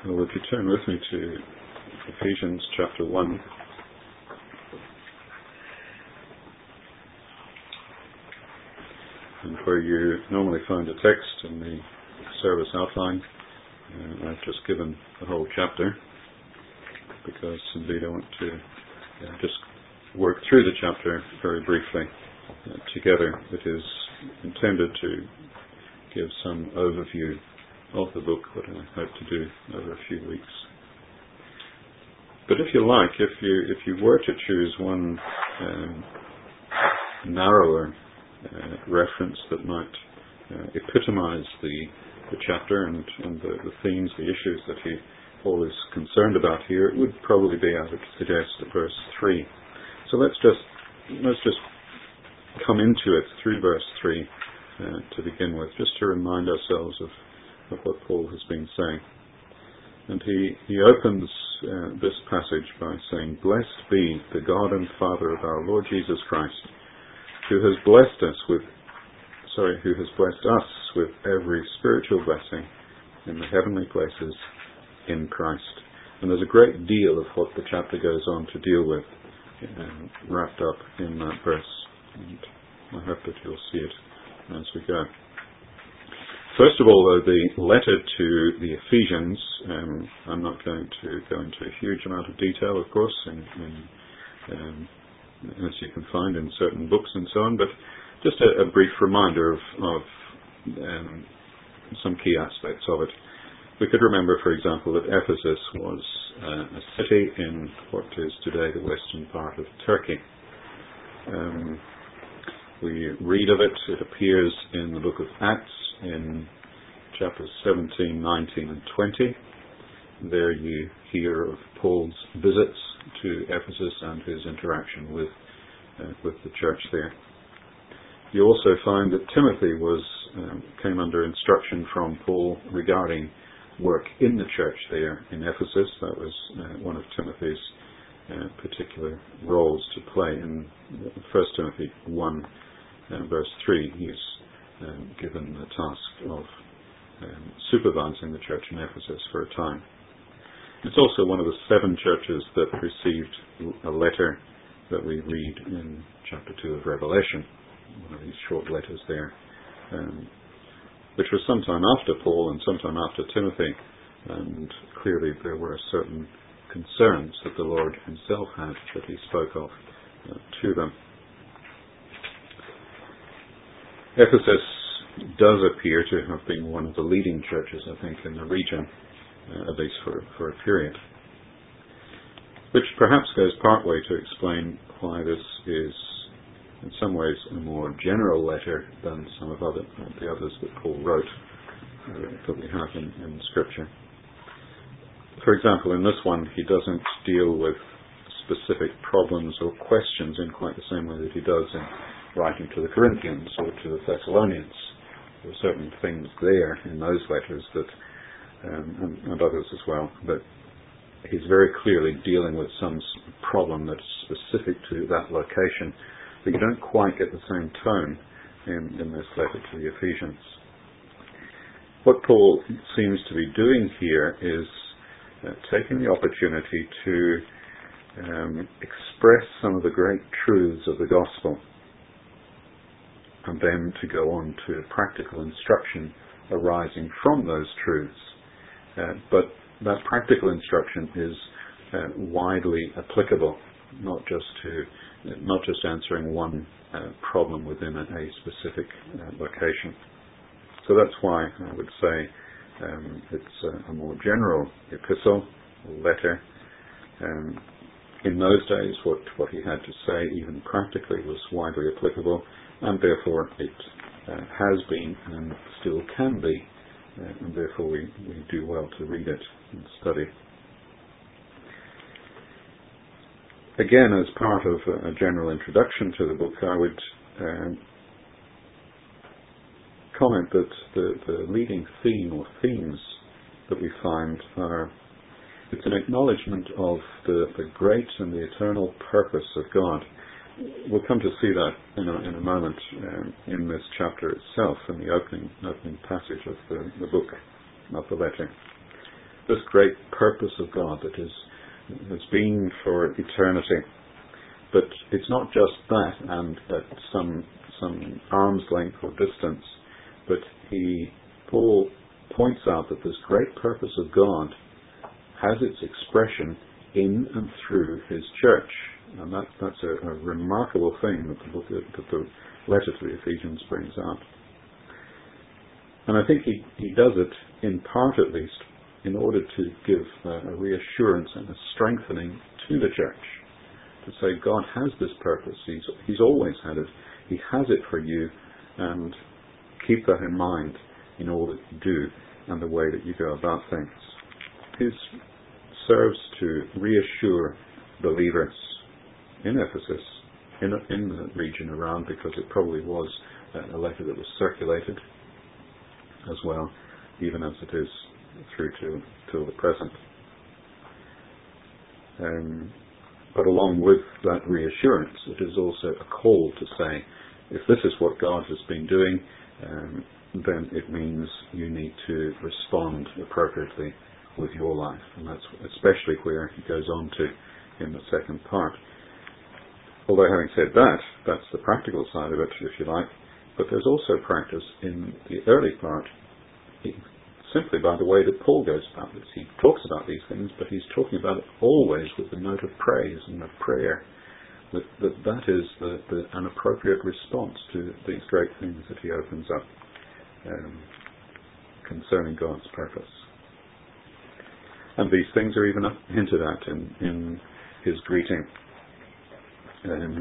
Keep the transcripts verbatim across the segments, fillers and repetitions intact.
Well, if you turn with me to Ephesians chapter one, and where you normally find a text in the service outline, uh, I've just given the whole chapter because indeed I want to uh, just work through the chapter very briefly uh, together. It is intended to give some overview of the book, what I hope to do over a few weeks. But if you like, if you if you were to choose one um, narrower uh, reference that might uh, epitomize the the chapter and, and the, the themes, the issues that he Paul is concerned about here, it would probably be, I would suggest, verse three. So let's just let's just come into it through verse three uh, to begin with, just to remind ourselves of, of what Paul has been saying. And he, he opens uh, this passage by saying, "Blessed be the God and Father of our Lord Jesus Christ, who has blessed us with, sorry, who has blessed us with every spiritual blessing in the heavenly places in Christ." And there's a great deal of what the chapter goes on to deal with, um, wrapped up in that verse. And I hope that you'll see it as we go. First of all, though, the letter to the Ephesians, um, I'm not going to go into a huge amount of detail, of course, in, in, um, as you can find in certain books and so on, but just a, a brief reminder of, of um, some key aspects of it. We could remember, for example, that Ephesus was uh, a city in what is today the western part of Turkey. Um, we read of it, it appears in the book of Acts, in chapters seventeen, nineteen and twenty. There you hear of Paul's visits to Ephesus and his interaction with uh, with the church there. You also find that Timothy was um, came under instruction from Paul regarding work in the church there in Ephesus. That was uh, one of Timothy's uh, particular roles to play. In First Timothy one, uh, verse three, he's Um, given the task of um, supervising the church in Ephesus for a time. It's also one of the seven churches that received a letter that we read in chapter two of Revelation, one of these short letters there, um, which was sometime after Paul and sometime after Timothy, and clearly there were certain concerns that the Lord himself had that he spoke of uh, to them. Ephesus does appear to have been one of the leading churches, I think, in the region, uh, at least for, for a period. Which perhaps goes partway to explain why this is, in some ways, a more general letter than some of other, the others that Paul wrote, uh, that we have in, in Scripture. For example, in this one, he doesn't deal with specific problems or questions in quite the same way that he does in writing to the Corinthians or to the Thessalonians. There are certain things there in those letters that, um, and, and others as well, but he's very clearly dealing with some problem that's specific to that location, but you don't quite get the same tone in, in this letter to the Ephesians. What Paul seems to be doing here is uh, taking the opportunity to um, express some of the great truths of the gospel, and then to go on to practical instruction arising from those truths. Uh, but that practical instruction is uh, widely applicable, not just to uh, not just answering one uh, problem within a, a specific uh, location. So that's why I would say um, it's a, a more general epistle, letter. Um, in those days, what, what he had to say, even practically, was widely applicable, and therefore it uh, has been and still can be, uh, and therefore we, we do well to read it and study. Again, as part of a general introduction to the book, I would um, comment that the, the leading theme or themes that we find are, it's an acknowledgement of the, the great and the eternal purpose of God. We'll come to see that in a, in a moment um, in this chapter itself, in the opening opening passage of the, the book, of the letter. this great purpose of God that is, has been for eternity. But it's not just that and at some some arm's length or distance, but he, Paul points out that this great purpose of God has its expression in and through his church. And that, that's a, a remarkable thing that the, book, that the letter to the Ephesians brings out. And I think he, he does it, in part at least, in order to give a, a reassurance and a strengthening to the church. To say God has this purpose. He's, he's always had it. He has it for you, and keep that in mind in all that you do and the way that you go about things. This serves to reassure believers in Ephesus, in, in the region around, because it probably was a letter that was circulated as well, even as it is through to till the present. Um, but along with that reassurance, it is also a call to say, if this is what God has been doing, um, then it means you need to respond appropriately with your life. And that's especially where he goes on to in the second part. Although having said that, that's the practical side of it, if you like, but there's also practice in the early part, he, simply by the way that Paul goes about this. He talks about these things, but he's talking about it always with the note of praise and of prayer. That that, that is the, the, an appropriate response to these great things that he opens up um, concerning God's purpose. And these things are even hinted at in, in his greeting. Um,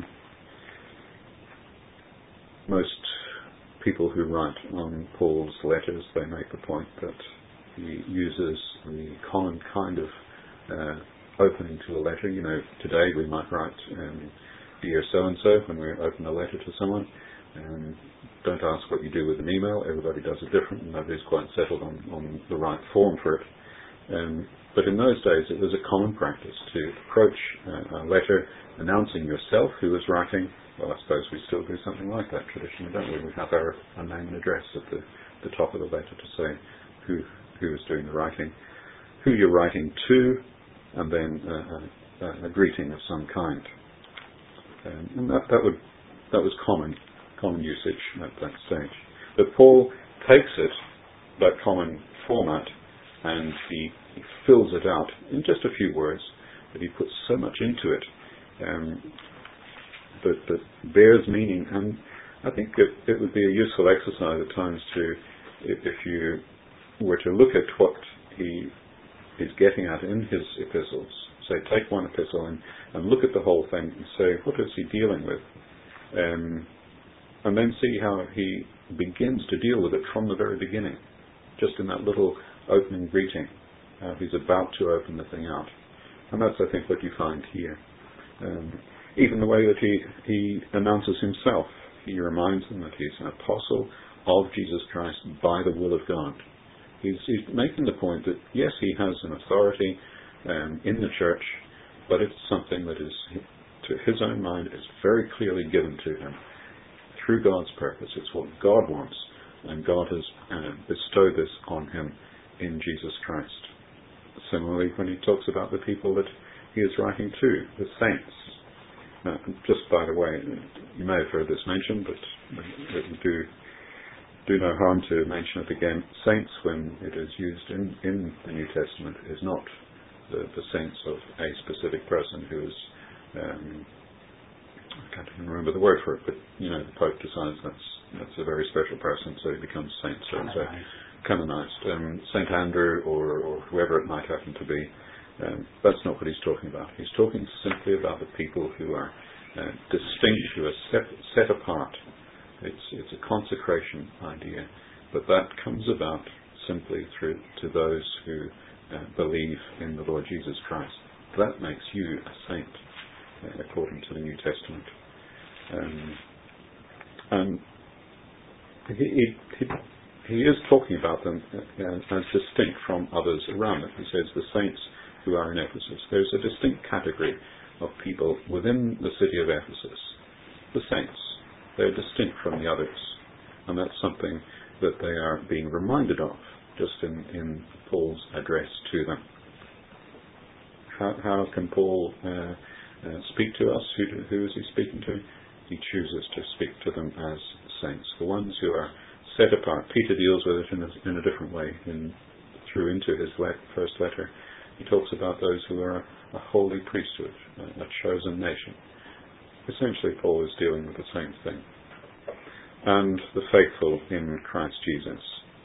most people who write on Paul's letters, they make the point that he uses the common kind of uh, opening to a letter. You know, today we might write, um, dear so-and-so, when we open a letter to someone. Um, don't ask what you do with an email. Everybody does it different, and nobody's quite settled on, on the right form for it. Um, but in those days, it was a common practice to approach uh, a letter announcing yourself who was writing. Well, I suppose we still do something like that traditionally, don't we? We have our, our name and address at the, the top of the letter to say who who is doing the writing, who you're writing to, and then uh, a, a greeting of some kind. Um, and that, that would that was common common usage at that stage. But Paul takes it, that common format, and he, he fills it out in just a few words, but he puts so much into it um, that, that bears meaning. And I think it, it would be a useful exercise at times to, if, if you were to look at what he is getting at in his epistles, say take one epistle and, and look at the whole thing and say, what is he dealing with? Um, and then see how he begins to deal with it from the very beginning, just in that little opening greeting. Uh, he's about to open the thing out. And that's, I think, what you find here. Um, even the way that he, he announces himself. He reminds them that he's an apostle of Jesus Christ by the will of God. He's, he's making the point that, yes, he has an authority um, in the church, but it's something that is, to his own mind, is very clearly given to him through God's purpose. It's what God wants, and God has uh, bestowed this on him in Jesus Christ. Similarly, when he talks about the people that he is writing to, the saints. Now, just by the way, you may have heard this mentioned, but it would do, do no harm to mention it again. Saints, when it is used in, in the New Testament, is not the, the sense of a specific person who is, um, I can't even remember the word for it, but, you know, the Pope decides that's, that's a very special person, so he becomes saint. So it's a canonized. Um, Saint Andrew or, or whoever it might happen to be. Um, that's not what he's talking about. He's talking simply about the people who are uh, distinct, who are set, set apart. It's, it's a consecration idea, but that comes about simply through to those who uh, believe in the Lord Jesus Christ. That makes you a saint, uh, according to the New Testament. Um, and he, he, he He is talking about them uh, as distinct from others around it. He says the saints who are in Ephesus. There's a distinct category of people within the city of Ephesus. The saints. They're distinct from the others. And that's something that they are being reminded of just in, in Paul's address to them. How, how can Paul uh, uh, speak to us? Who, who is he speaking to? He chooses to speak to them as saints, the ones who are set apart. Peter deals with it in a, in a different way in, through into his le- first letter. He talks about those who are a holy priesthood, a, a chosen nation. Essentially, Paul is dealing with the same thing. And the faithful in Christ Jesus.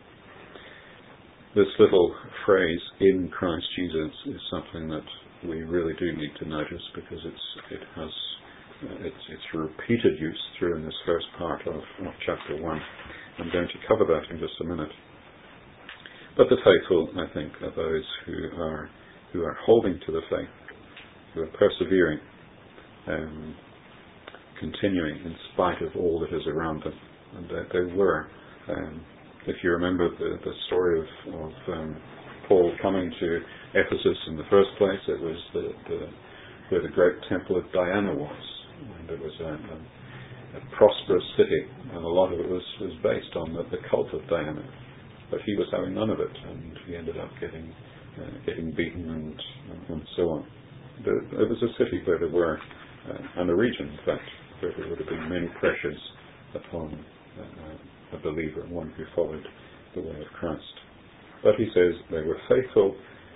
This little phrase, in Christ Jesus, is something that we really do need to notice, because it's it has uh, it's, it's repeated use through in this first part of, of chapter one. I'm going to cover that in just a minute. But the faithful, I think, are those who are who are holding to the faith, who are persevering, um, continuing in spite of all that is around them. And they, they were. Um, if you remember the, the story of, of um, Paul coming to Ephesus in the first place, it was the, the, where the great temple of Diana was. And it was a, a, a prosperous city, and a lot of it was, was based on the, the cult of Diana. But he was having none of it, and he ended up getting uh, getting beaten and, and, and so on. The, it was a city where there were, uh, and a region, in fact, where there would have been many pressures upon uh, a believer, one who followed the way of Christ. But he says they were faithful,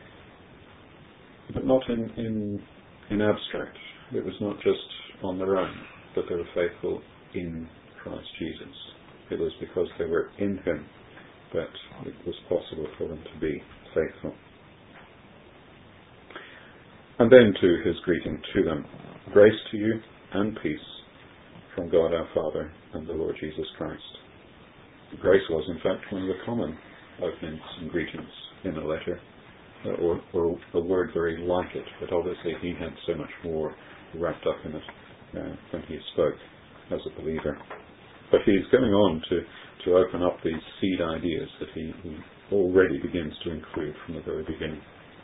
but not in, in, in abstract. It was not just on their own, but they were faithful in Christ Jesus. It was because they were in him that it was possible for them to be faithful. And then to his greeting to them, grace to you and peace from God our Father and the Lord Jesus Christ. Grace was in fact one of the common openings and greetings in a letter, uh, or, or a word very like it, but obviously he had so much more wrapped up in it uh, when he spoke as a believer. But he's going on to, to open up these seed ideas that he, he already begins to include from the very beginning.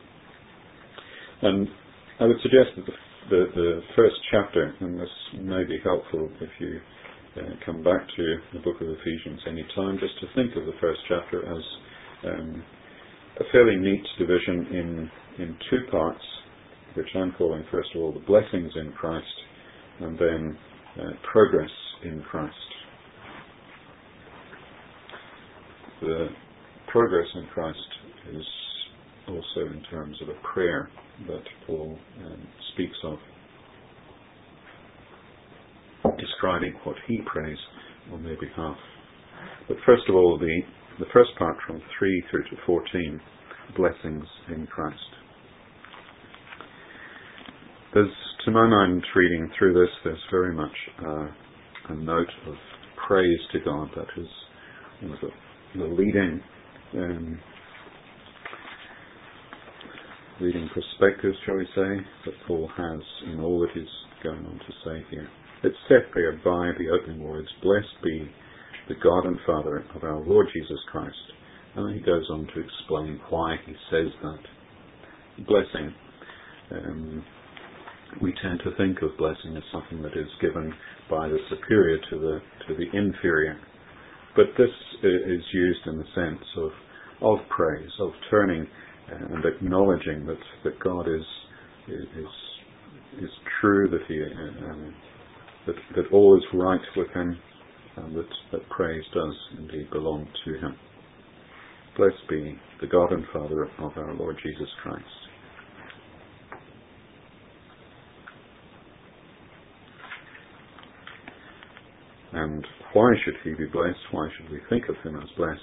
And I would suggest that the, the, the first chapter, and this may be helpful if you uh, come back to the book of Ephesians any time, just to think of the first chapter as um, a fairly neat division in, in two parts, which I'm calling first of all the blessings in Christ, and then uh, progress in Christ. The progress in Christ is also in terms of a prayer that Paul um, speaks of, describing what he prays on their behalf. But first of all, the, the first part from three through to fourteen, blessings in Christ. There's, to my mind, reading through this, there's very much uh, a note of praise to God. That is one of the, the leading um, leading perspectives, shall we say, that Paul has in all that he's going on to say here. It's set there by the opening words, blessed be the God and Father of our Lord Jesus Christ. And then he goes on to explain why he says that. Blessing. Um, we tend to think of blessing as something that is given by the superior to the to the inferior. But this is used in the sense of, of praise, of turning and acknowledging that, that God is is is true, that he um, that that all is right with him, and that, that praise does indeed belong to him. Blessed be the God and Father of our Lord Jesus Christ. And why should he be blessed? Why should we think of him as blessed?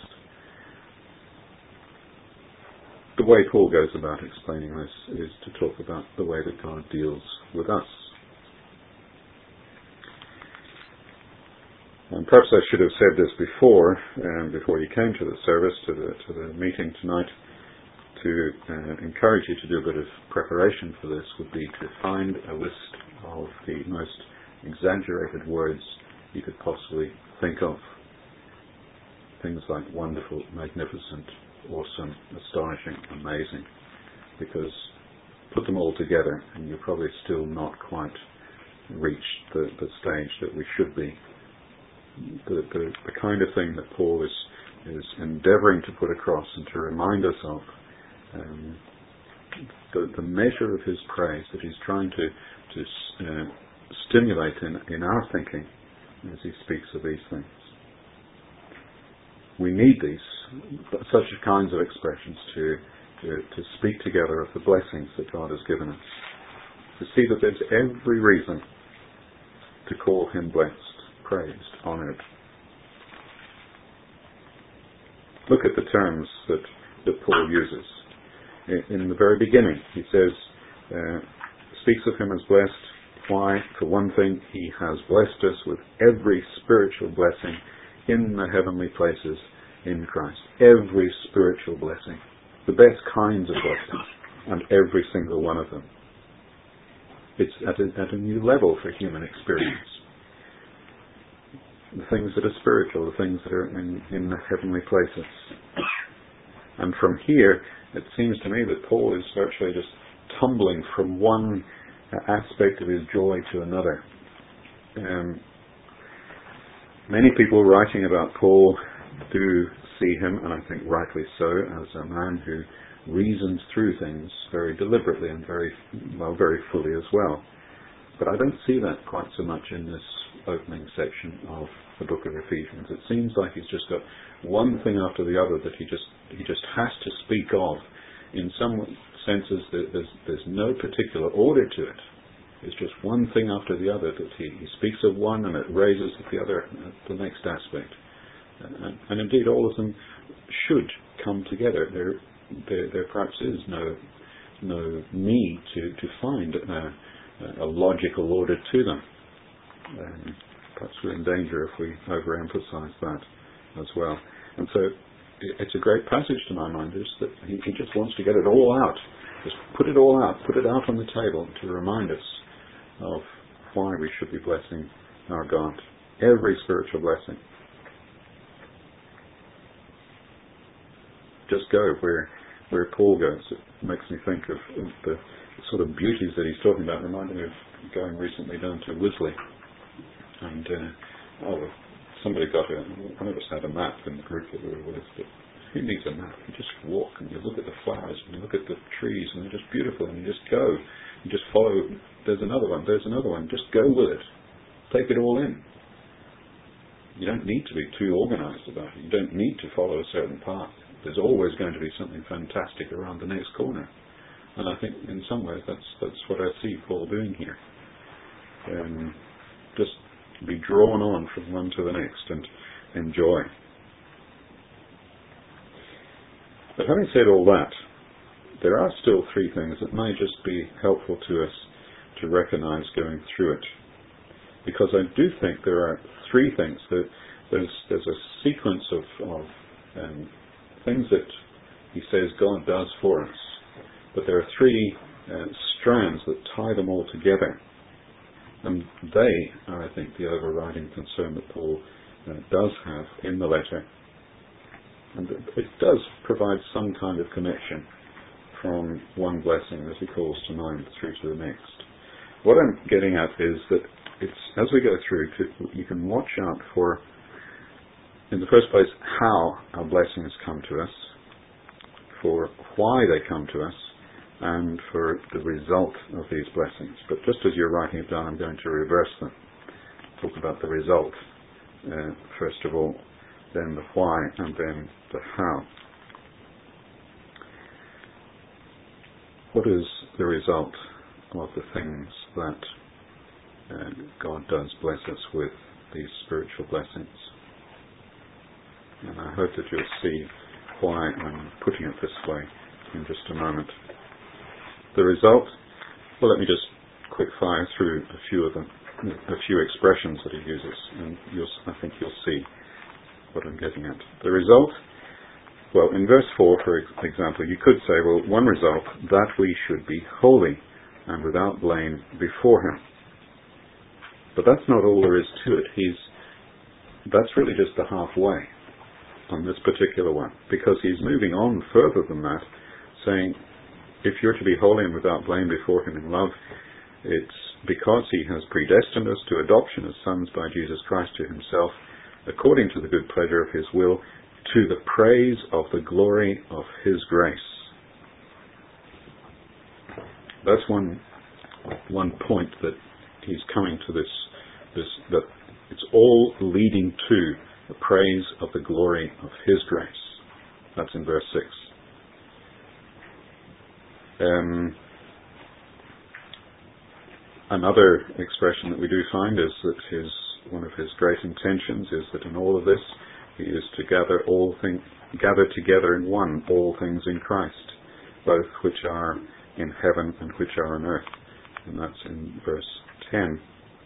The way Paul goes about explaining this is to talk about the way that God deals with us. And perhaps I should have said this before, um, before you came to the service, to the to the meeting tonight. To uh, encourage you to do a bit of preparation for this would be to find a list of the most exaggerated words you could possibly think of. Things like wonderful, magnificent, awesome, astonishing, amazing. Because put them all together and you've probably still not quite reached the, the stage that we should be. The, the, the kind of thing that Paul is, is endeavouring to put across and to remind us of um, the, the measure of his praise that he's trying to, to uh, stimulate in, in our thinking as he speaks of these things. We need these, such kinds of expressions to, to, to speak together of the blessings that God has given us. To see that there's every reason to call him blessed, praised, honoured. Look at the terms that, that Paul uses. In, in the very beginning, he says, uh, speaks of him as blessed. Why? For one thing, he has blessed us with every spiritual blessing in the heavenly places in Christ. Every spiritual blessing. The best kinds of blessings. And every single one of them. It's at a, at a new level for human experience. The things that are spiritual, the things that are in, in the heavenly places. And from here, it seems to me that Paul is virtually just tumbling from one aspect of his joy to another. Um, many people writing about Paul do see him, and I think rightly so, as a man who reasons through things very deliberately and very, well, very fully as well. But I don't see that quite so much in this opening section of the book of Ephesians. It seems like he's just got one thing after the other that he just he just has to speak of. In some senses, there's there's no particular order to it. It's just one thing after the other that he, he speaks of one and it raises the other, the next aspect. And, and indeed, all of them should come together. There, there, there perhaps is no no need to to find a, a logical order to them. Um, perhaps we're in danger if we overemphasize that as well. And so it's a great passage to my mind, is that he, he just wants to get it all out. Just put it all out, put it out on the table to remind us of why we should be blessing our God. Every spiritual blessing. Just go where where Paul goes. It makes me think of, of the sort of beauties that he's talking about. Reminding me of going recently down to Wisley. And, uh, oh, somebody got a, one of us had a map in the group that we were with, but who needs a map? You just walk and you look at the flowers and you look at the trees and they're just beautiful and you just go. You just follow, there's another one, there's another one. Just go with it. Take it all in. You don't need to be too organised about it. You don't need to follow a certain path. There's always going to be something fantastic around the next corner. And I think in some ways that's that's what I see Paul doing here. Um, just be drawn on from one to the next and enjoy. But having said all that, there are still three things that may just be helpful to us to recognise going through it. Because I do think there are three things. That there's, there's a sequence of, of um, things that he says God does for us. But there are three uh, strands that tie them all together. And they are, I think, the overriding concern that Paul uh, does have in the letter. And it does provide some kind of connection from one blessing that he calls to mind through to the next. What I'm getting at is that it's, as we go through, to, you can watch out for, in the first place, how our blessings come to us, for why they come to us, and for the result of these blessings. But just as you're writing it down, I'm going to reverse them. Talk about the result, uh, first of all, then the why, and then the how. What is the result of the things that uh, God does bless us with, these spiritual blessings? And I hope that you'll see why I'm putting it this way in just a moment. The result, well, let me just quick fire through a few of them, a few expressions that he uses, and you'll, I think you'll see what I'm getting at. The result, well, in verse four, for example, you could say, well, one result, that we should be holy and without blame before him. But that's not all there is to it. He's, that's really just the halfway on this particular one, because he's moving on further than that, saying, if you're to be holy and without blame before him in love, it's because he has predestined us to adoption as sons by Jesus Christ to himself, according to the good pleasure of his will, to the praise of the glory of His grace. That's one one point that he's coming to this, this that it's all leading to the praise of the glory of His grace. That's in verse six. Um, another expression that we do find is that his one of his great intentions is that in all of this He is to gather all things, gather together in one all things in Christ, both which are in heaven and which are on earth. And that's in verse ten.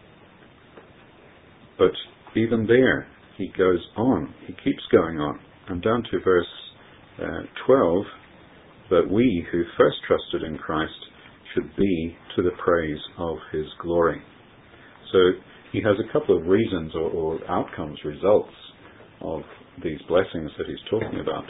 But even there, he goes on. He keeps going on. And down to verse uh, twelve, that we who first trusted in Christ should be to the praise of His glory. So he has a couple of reasons or, or outcomes, results of these blessings that he's talking about.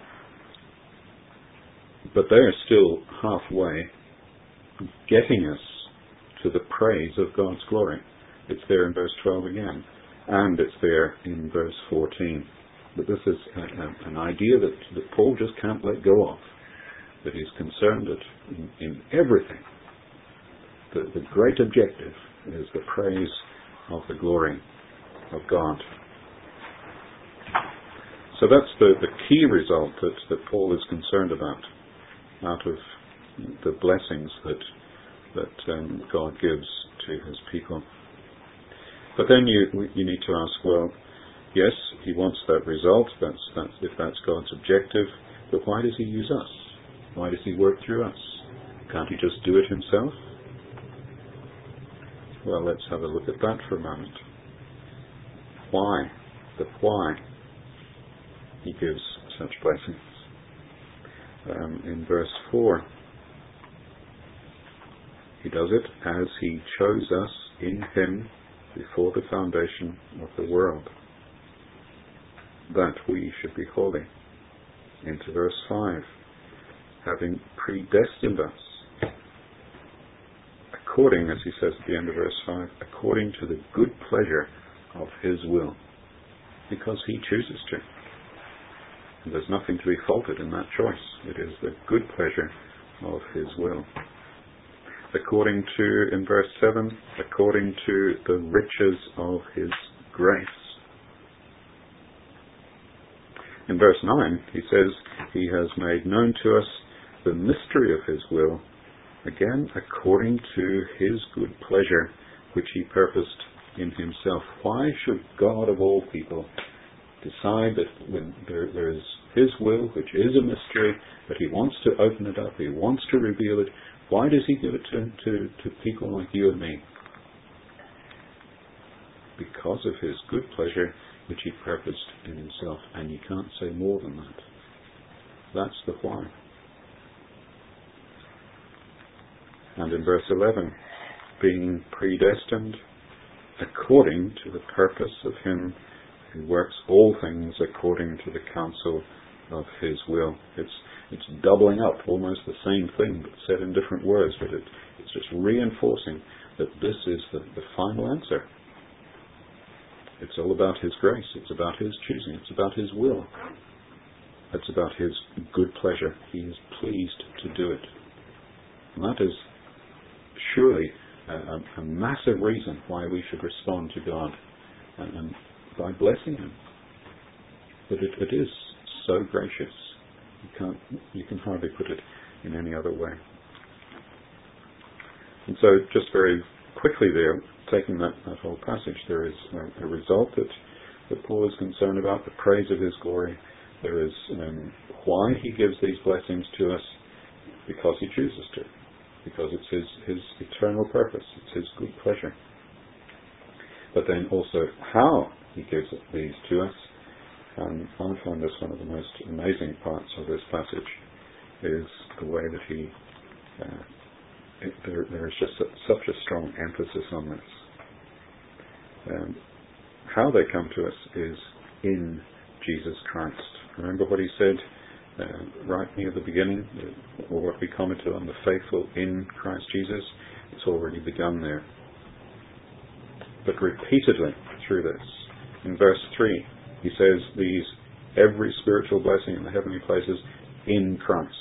But they're still halfway getting us to the praise of God's glory. It's there in verse twelve again, and it's there in verse fourteen. But this is a, a, an idea that, that Paul just can't let go of, that he's concerned that in, in everything, the, the great objective is the praise of the glory of God. So that's the, the key result that, that Paul is concerned about out of the blessings that that um, God gives to His people. But then you you need to ask, well, yes, He wants that result. That's that's if that's God's objective. But why does He use us? Why does He work through us? Can't He just do it Himself? Well, let's have a look at that for a moment. Why? The why He gives such blessings. Um, in verse four, He does it as He chose us in Him before the foundation of the world, that we should be holy. Into verse five, having predestined us, according, as he says at the end of verse five, according to the good pleasure of His will, because He chooses to. And there's nothing to be faulted in that choice. It is the good pleasure of His will. According to, in verse seven, according to the riches of His grace. In verse nine, he says, He has made known to us the mystery of His will, again, according to His good pleasure, which He purposed in Himself. Why should God of all people decide that when there, there is His will, which is a mystery, that He wants to open it up, He wants to reveal it? Why does He give it to, to, to people like you and me? Because of His good pleasure, which He purposed in Himself. And you can't say more than that. That's the why. And in verse eleven, being predestined according to the purpose of Him who works all things according to the counsel of His will. It's it's doubling up almost the same thing but said in different words, but it, it's just reinforcing that this is the, the final answer. It's all about His grace. It's about His choosing. It's about His will. It's about His good pleasure. He is pleased to do it. And that is surely a, a, a massive reason why we should respond to God and, and by blessing Him. But it, it is so gracious. You can't, you can hardly put it in any other way. And so, just very quickly there, taking that, that whole passage, there is a, a result that, that Paul is concerned about, the praise of His glory. There is um, why He gives these blessings to us, because He chooses to, because it's His, His eternal purpose, it's His good pleasure. But then also how He gives these to us. And I find this one of the most amazing parts of this passage, is the way that he, uh, it, there, there is just a, such a strong emphasis on this. Um, how they come to us is in Jesus Christ. Remember what he said uh, right near the beginning, or what we commented on, the faithful in Christ Jesus? It's already begun there. But repeatedly through this, in verse three, he says these every spiritual blessing in the heavenly places in Christ.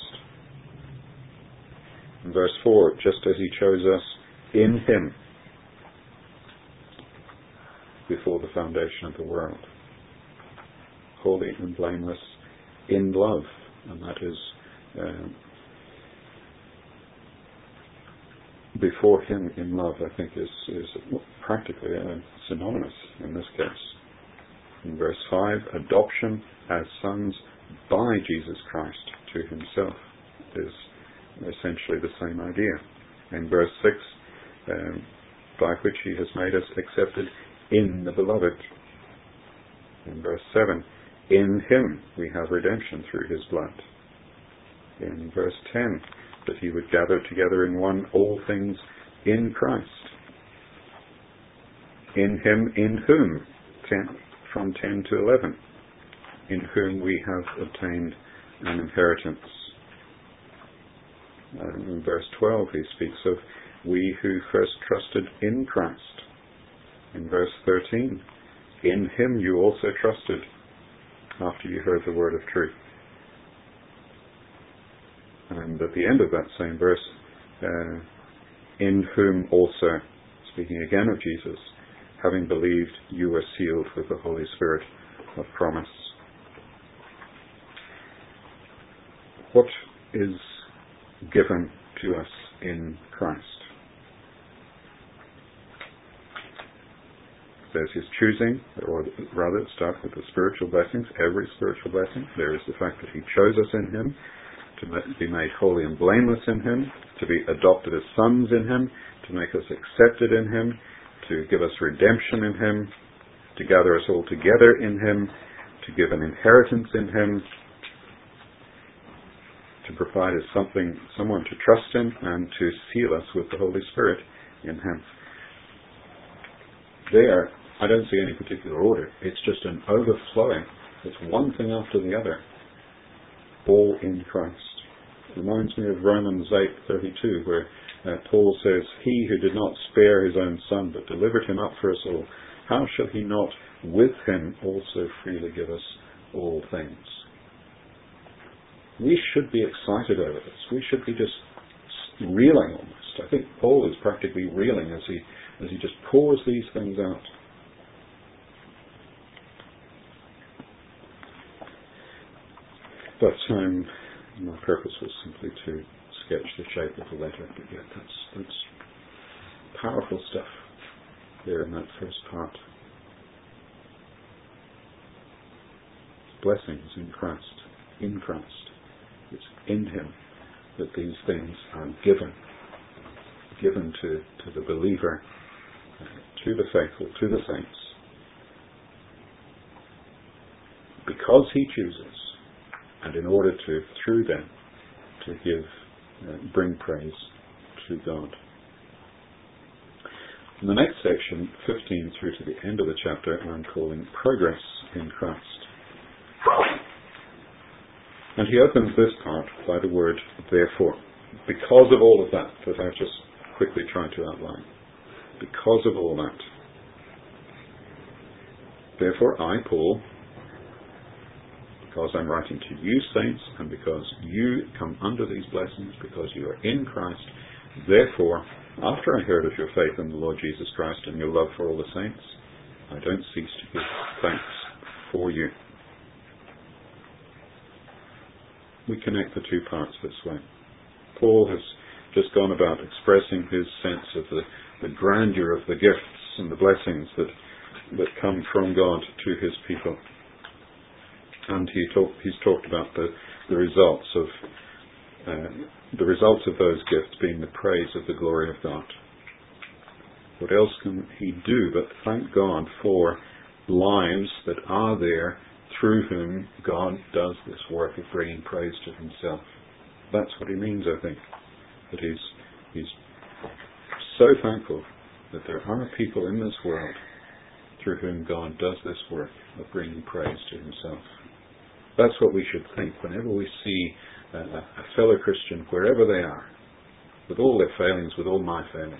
In verse four, just as he chose us in him before the foundation of the world, holy and blameless in love. And that is um, before him in love, I think, is, is practically uh, synonymous in this case. In verse five, adoption as sons by Jesus Christ to himself is essentially the same idea. In verse six, um, by which he has made us accepted in the beloved. In verse seven, in him we have redemption through his blood. In verse ten, that he would gather together in one all things in Christ. In him, in whom, ten, from ten to eleven, in whom we have obtained an inheritance. And in verse twelve he speaks of we who first trusted in Christ. In verse thirteen, in him you also trusted after you heard the word of truth. And at the end of that same verse, uh, in whom also, speaking again of Jesus, having believed, you were sealed with the Holy Spirit of promise. What is given to us in Christ? There's his choosing, or rather start with the spiritual blessings, every spiritual blessing. There is the fact that he chose us in him, to be made holy and blameless in him, to be adopted as sons in him, to make us accepted in him, to give us redemption in him, to gather us all together in him, to give an inheritance in him, to provide us something, someone to trust in, and to seal us with the Holy Spirit in him. There, I don't see any particular order. It's just an overflowing. It's one thing after the other, all in Christ. It reminds me of Romans eight thirty-two, where uh, Paul says, he who did not spare his own son, but delivered him up for us all, how shall he not with him also freely give us all things? We should be excited over this. We should be just reeling almost. I think Paul is practically reeling as he as he just pours these things out. But um, my purpose was simply to sketch the shape of the letter. But yeah, that's, that's powerful stuff there in that first part. Blessings in Christ. In Christ. It's in him that these things are given. Given to, to the believer, uh, to the faithful, to the saints. Because he chooses, and in order to, through them, to give, uh, bring praise to God. In the next section, fifteen through to the end of the chapter, I'm calling Progress in Christ. And he opens this part by the word therefore. Because of all of that, that I've just quickly tried to outline. Because of all that. Therefore I, Paul, because I'm writing to you, saints, and because you come under these blessings, because you are in Christ, therefore, after I heard of your faith in the Lord Jesus Christ and your love for all the saints, I don't cease to give thanks for you. We connect the two parts this way. Paul has just gone about expressing his sense of the, the grandeur of the gifts and the blessings that, that come from God to his people. And he talk, he's talked about the, the results of uh, the results of those gifts being the praise of the glory of God. What else can he do but thank God for lives that are there through whom God does this work of bringing praise to himself? That's what he means, I think. That he's, he's so thankful that there are people in this world through whom God does this work of bringing praise to himself. That's what we should think whenever we see a, a fellow Christian, wherever they are, with all their failings, with all my failings.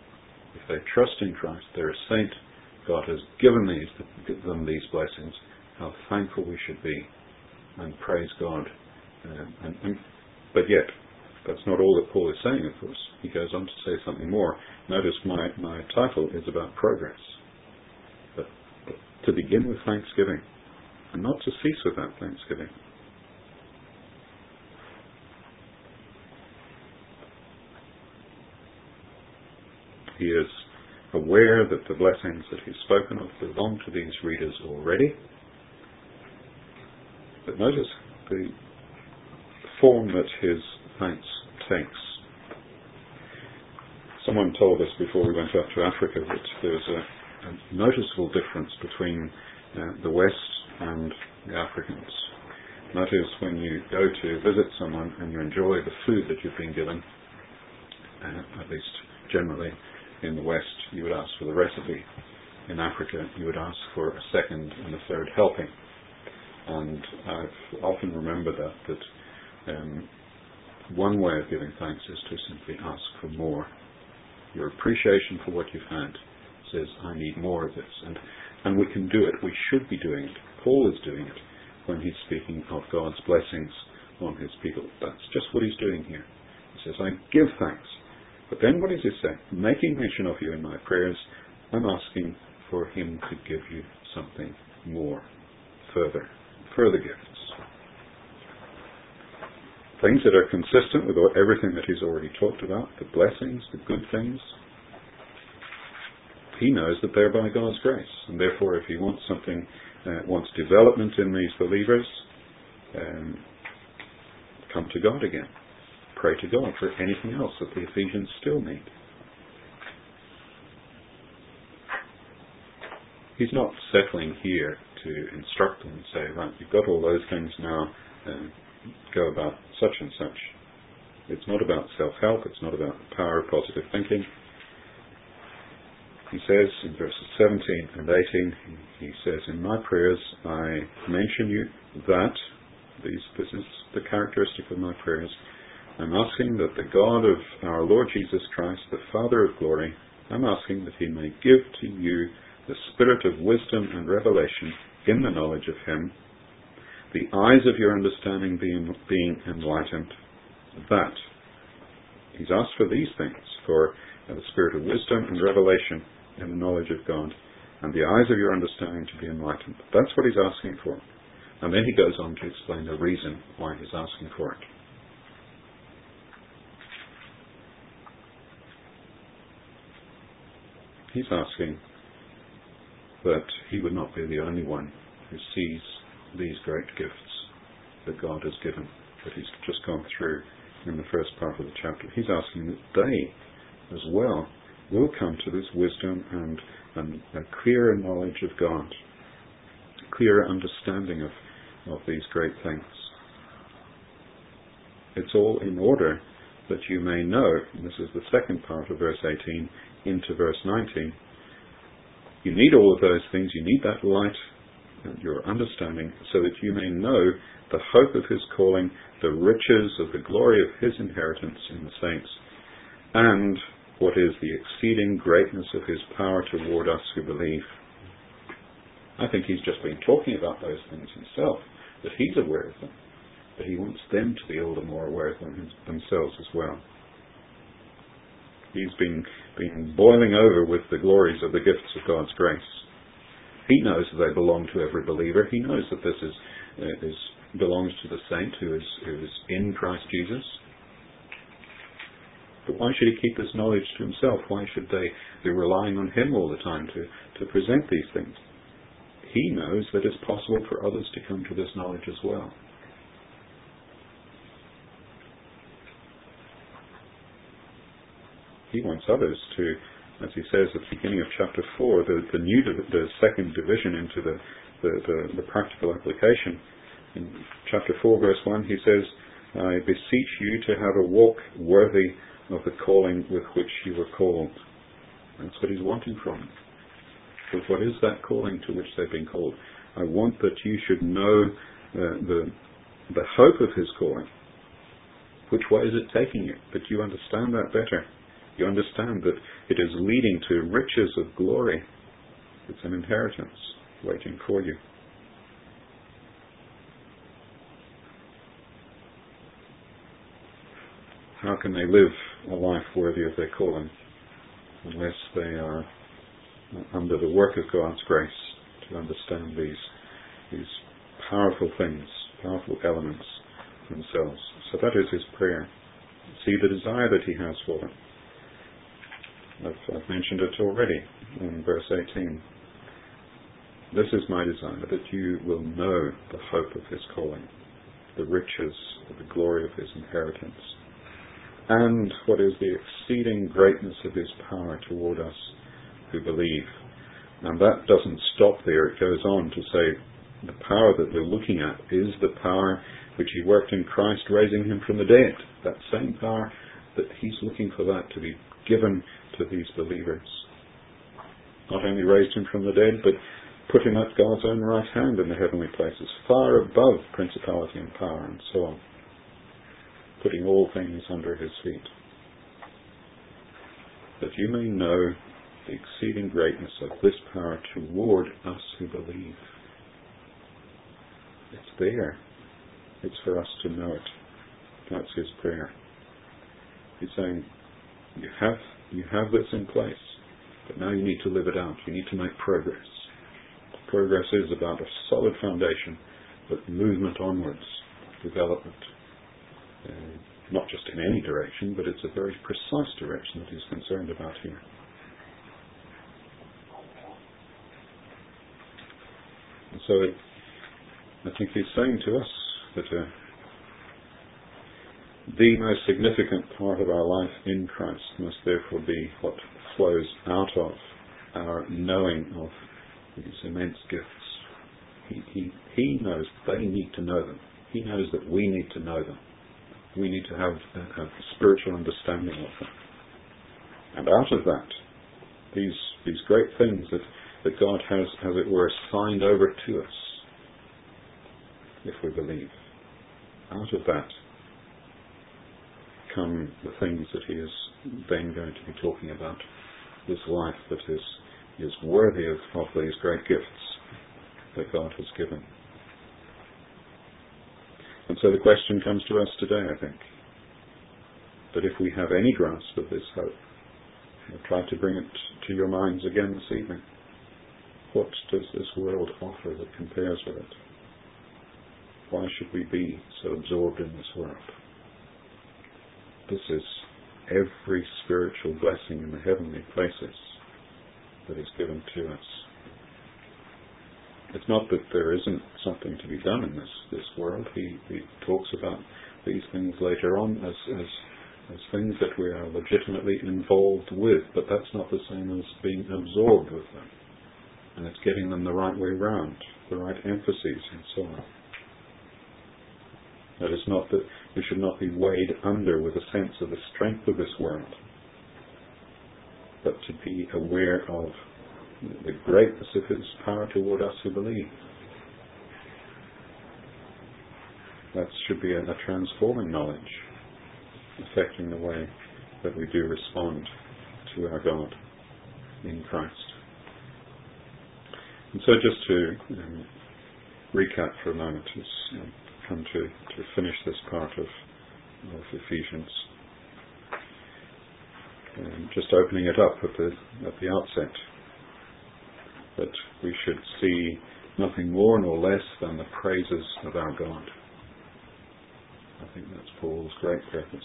If they trust in Christ, they're a saint. God has given these, them these blessings, how thankful we should be and praise God. Uh, and, and, but yet, that's not all that Paul is saying, of course. He goes on to say something more. Notice my, my title is about progress. But, but to begin with thanksgiving, and not to cease with that thanksgiving. He is aware that the blessings that he's spoken of belong to these readers already. But notice the form that his thanks takes. Someone told us before we went up to Africa that there's a, a noticeable difference between uh, the West and the Africans. And that is when you go to visit someone and you enjoy the food that you've been given, uh, at least generally in the West you would ask for the recipe. In Africa you would ask for a second and a third helping. And I've often remembered that, that um, one way of giving thanks is to simply ask for more. Your appreciation for what you've had says, I need more of this. And, and we can do it. We should be doing it. Paul is doing it when he's speaking of God's blessings on his people. That's just what he's doing here. He says, I give thanks. But then what does he say? Making mention of you in my prayers, I'm asking for him to give you something more, further, further gifts. Things that are consistent with everything that he's already talked about, the blessings, the good things. He knows that they're by God's grace, and therefore if he wants something, uh, wants development in these believers, um, come to God again. Pray to God for anything else that the Ephesians still need. He's not settling here to instruct them and say, right, you've got all those things now, um, go about such and such. It's not about self-help, it's not about the power of positive thinking. He says in verses seventeen and eighteen, he says, in my prayers I mention you that, these, this is the characteristic of my prayers, I'm asking that the God of our Lord Jesus Christ, the Father of glory, I'm asking that he may give to you the spirit of wisdom and revelation in the knowledge of him, the eyes of your understanding being, being enlightened, that he's asked for these things, for uh, the spirit of wisdom and revelation in the knowledge of God, and the eyes of your understanding to be enlightened. That's what he's asking for. And then he goes on to explain the reason why he's asking for it. He's asking that he would not be the only one who sees these great gifts that God has given, that he's just gone through in the first part of the chapter. He's asking that they, as well, will come to this wisdom and, and a clearer knowledge of God, a clearer understanding of, of these great things. It's all in order that you may know, and this is the second part of verse eighteen into verse nineteen, you need all of those things, you need that light and your understanding, so that you may know the hope of his calling, the riches of the glory of his inheritance in the saints, and what is the exceeding greatness of his power toward us who believe. I think he's just been talking about those things himself, that he's aware of them, but he wants them to be all the more aware of them themselves as well. He's been, been boiling over with the glories of the gifts of God's grace. He knows that they belong to every believer. He knows that this is, uh, is belongs to the saint who is, who is in Christ Jesus. But why should he keep this knowledge to himself? Why should they be relying on him all the time to, to present these things? He knows that it's possible for others to come to this knowledge as well. He wants others to, as he says at the beginning of chapter four, the, the new, the second division into the, the, the, the practical application. In chapter four, verse one, he says, I beseech you to have a walk worthy of the calling with which you were called. That's what he's wanting from them. But what is that calling to which they've been called? I want that you should know uh, the, the hope of his calling. Which way is it taking you? That you understand that better. You understand that it is leading to riches of glory. It's an inheritance waiting for you. can they live a life worthy of their calling unless they are under the work of God's grace to understand these these powerful things, powerful elements themselves. So that is his prayer. See the desire that he has for them. I've, I've mentioned it already in verse eighteen. This is my desire, that you will know the hope of his calling, the riches of the glory of his inheritance, and what is the exceeding greatness of his power toward us who believe. And that doesn't stop there. It goes on to say the power that we're looking at is the power which he worked in Christ, raising him from the dead. That same power, that he's looking for that to be given to these believers. Not only raised him from the dead, but put him at God's own right hand in the heavenly places, far above principality and power and so on, putting all things under his feet. That you may know the exceeding greatness of this power toward us who believe. It's there. It's for us to know it. That's his prayer. He's saying, you have, you have this in place, but now you need to live it out. You need to make progress. Progress is about a solid foundation, but movement onwards, development. Uh, not just in any direction, but it's a very precise direction that he's concerned about here. And so it, I think he's saying to us that uh, the most significant part of our life in Christ must therefore be what flows out of our knowing of these immense gifts. He, he, he knows they need to know them. He knows that we need to know them. We need to have a, a spiritual understanding of them. And out of that, these these great things that, that God has, as it were, signed over to us, if we believe, out of that come the things that he is then going to be talking about. This life that is is worthy of, of these great gifts that God has given. And so the question comes to us today, I think, that if we have any grasp of this hope, I'll try to bring it to your minds again this evening. What does this world offer that compares with it? Why should we be so absorbed in this world? This is every spiritual blessing in the heavenly places that is given to us. It's not that there isn't something to be done in this, this world. He, he talks about these things later on as, as as things that we are legitimately involved with, but that's not the same as being absorbed with them. And it's getting them the right way round, the right emphases and so on. That is not that we should not be weighed under with a sense of the strength of this world, but to be aware of the greatness of his power toward us who believe. That should be a, a transforming knowledge, affecting the way that we do respond to our God in Christ. And so just to um, recap for a moment, as you know, come to, to finish this part of, of Ephesians. Um, just opening it up at the, at the outset, that we should see nothing more nor less than the praises of our God. I think that's Paul's great purpose.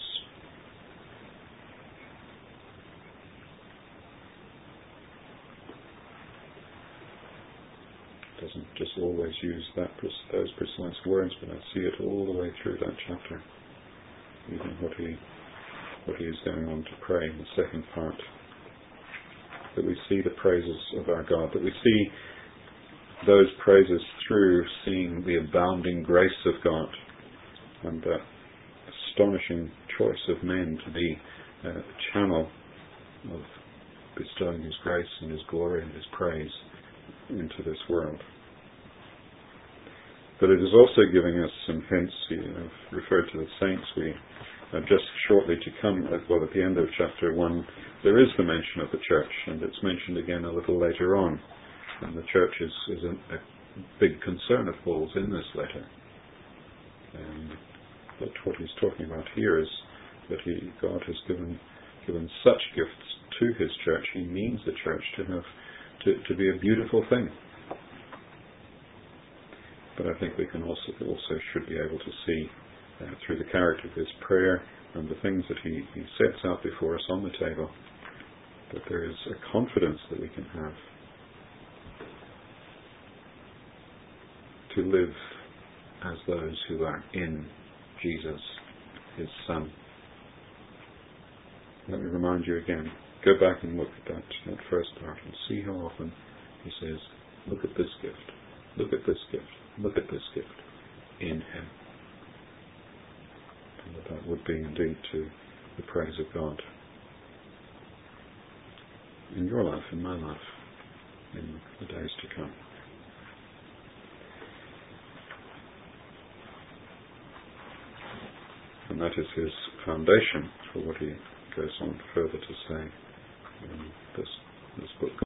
Doesn't just always use that those precise words, but I see it all the way through that chapter. Even what he what he is going on to pray in the second part. That we see the praises of our God, that we see those praises through seeing the abounding grace of God and that astonishing choice of men to be a channel of bestowing his grace and his glory and his praise into this world. But it is also giving us some hints. You know, referred to the saints. We uh, just shortly to come, well, at the end of chapter one, there is the mention of the church, and it's mentioned again a little later on. And the church is, is a, a big concern of Paul's in this letter. Um, but what he's talking about here is that he, God has given given such gifts to his church. He means the church to have to, to be a beautiful thing. But I think we can also also should be able to see uh, through the character of his prayer and the things that he, he sets out before us on the table, that there is a confidence that we can have to live as those who are in Jesus, his Son. Let me remind you again, go back and look at that, that first part and see how often he says, look at this gift, look at this gift, look at this gift in him. And that that would be indeed to the praise of God in your life, in my life, in the days to come. And that is his foundation for what he goes on further to say in this, this book.